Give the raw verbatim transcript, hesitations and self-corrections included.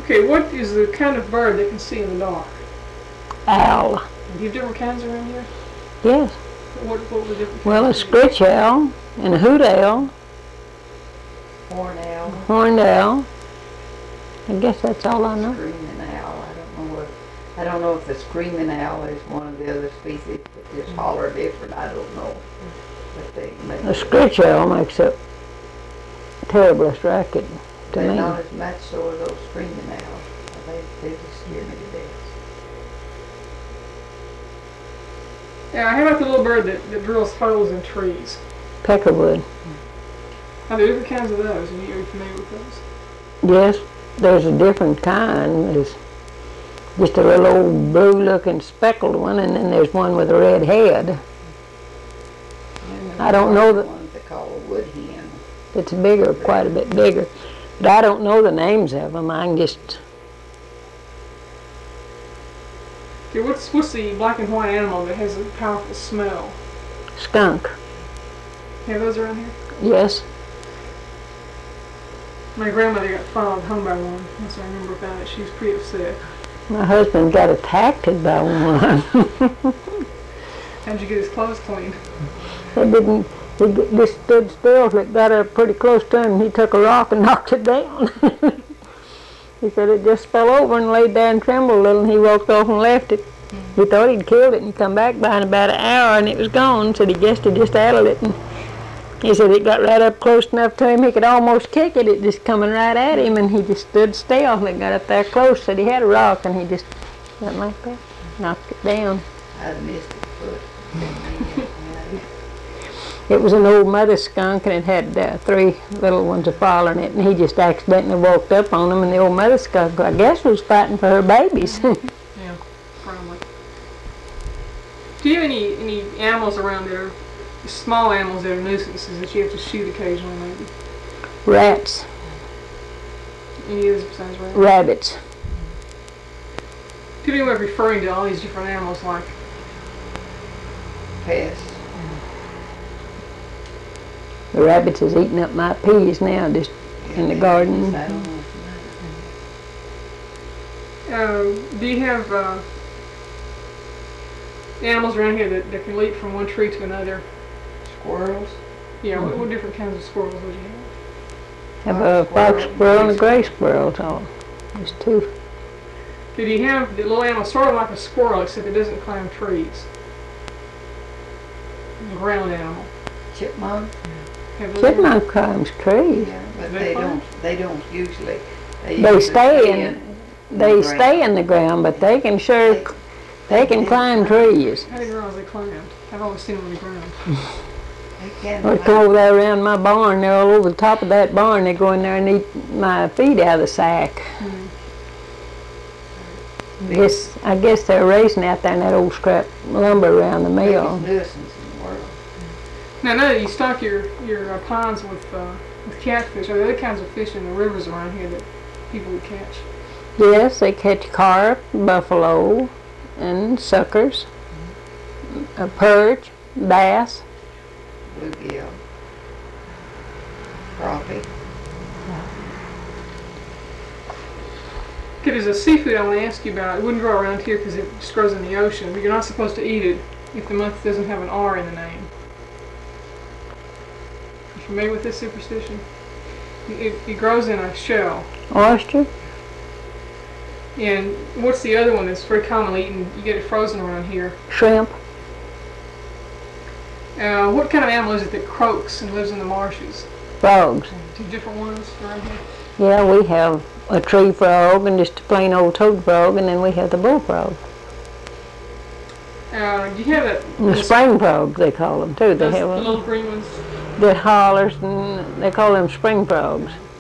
Okay, what is the kind of bird that can see in the dark? Owl. Do you have different kinds around here? Yes. What, what were the different kinds? Well, a screech owl and a hoot owl. Horn owl. Horned owl. I guess that's all I know. Screaming owl. I don't know what. I don't know if the screaming owl is one of the other species that just holler different. I don't know. But they make A screech owl makes a terriblest racket to They're me. not as much so as those screaming owls. They, they just scare me to death. Yeah, how about the little bird that, that drills holes in trees? Peckerwood. Are there different kinds of those? Are you, are you familiar with those? Yes, there's a different kind. There's just a little old blue-looking speckled one, and then there's one with a red head. I don't know that. Ones they call a wood hen. It's bigger, quite a bit bigger. But I don't know the names of them. I can just... Okay, what's, what's the black and white animal that has a powerful smell? Skunk. You have those around here? Yes. My grandmother got followed home by one. That's what I remember about it. She was pretty upset. My husband got attacked by one. How'd you get his clothes cleaned? He didn't, he g- just stood still till it got up pretty close to him. He took a rock and knocked it down. He said it just fell over and laid there and trembled a little, and he walked off and left it. Mm-hmm. He thought he'd killed it, and he come back by in about an hour, and it was gone. Said he guessed he just addled it. And he said it got right up close enough to him he could almost kick it. It just coming right at him, and he just stood still. And it got up there close. Said he had a rock, and he just went like that, knocked it down. I'd missed it foot. It was an old mother skunk, and it had uh, three little ones a following it, and he just accidentally walked up on them, and the old mother skunk, I guess, was fighting for her babies. Yeah, probably. Do you have any, any animals around that are small animals that are nuisances that you have to shoot occasionally, maybe? Rats, Any others besides rats? rabbits. People are referring to all these different animals like Pests. The rabbits is eating up my peas now, just in the garden. I don't know. Uh, do you have uh, animals around here that, that can leap from one tree to another? Squirrels. Yeah, Mm-hmm. what, what different kinds of squirrels would you have? Have a fox squirrel and a gray squirrel, so there's two. Did you have the little animal sort of like a squirrel except it doesn't climb trees? A ground animal. Chipmunk. Have those Chipmunk climbs trees. Yeah, but They they climb? don't. They don't usually. They, They usually stay in, they the stay ground. in the ground, but they can sure, They- they can climb trees. I didn't realize they climbed. I've always seen them on the ground. They can. They come over there around my barn, they're all over the top of that barn, they go in there and eat my feed out of the sack. Mm. I guess, I guess they're raising out there in that old scrap lumber around the mill. Biggest nuisance in the world. Now, now that you stock your, your uh, ponds with, uh, with catfish, are there other kinds of fish in the rivers around here that people would catch? Yes, they catch carp, buffalo, and suckers, a perch, bass. Bluegill. Crappie. Okay, there's a seafood I want to ask you about. It wouldn't grow around here because it just grows in the ocean, but you're not supposed to eat it if the month doesn't have an R in the name. You familiar with this superstition? It, it grows in a shell. Oyster? And what's the other one that's very commonly eaten? You get it frozen around here. Shrimp? Uh, what kind of animal is it that croaks and lives in the marshes? Frogs. Two different ones around here? Yeah, we have a tree frog and just a plain old toad frog, and then we have the bullfrog. Uh, do you have that? And the spring frog, they call them too. They Those have the a, little green ones. that hollers, and they call them spring frogs.